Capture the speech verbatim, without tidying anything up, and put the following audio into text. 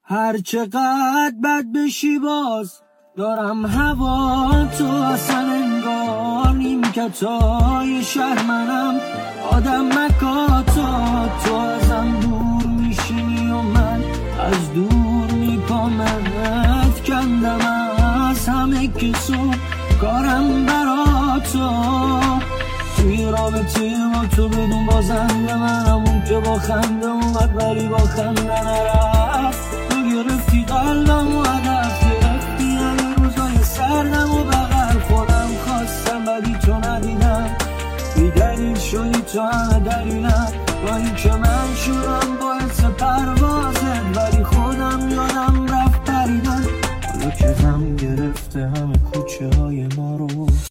هر چقدر بد بشی باز دارم هوا تو اصلا انگار نیمکتای شهر منم آدم مکاتا تو ازم دور میشینی و من از دور میپامت کندم از همه کسو کارم برا تو توی رابطه با تو بدون بازنده منم اون که با خنده اومد ولی با خنده نرفت تو گرفتی قلبم و هدف گرفتی همه روزای سردم و بغل خودم خواستم ولی تو ندیدم بی دلیل شدی تو همه دلیلم با این که من شدم باعث پروازت ولی خودم یادم رفت پریدن حالا که غم گرفته همه کوچه های ما رو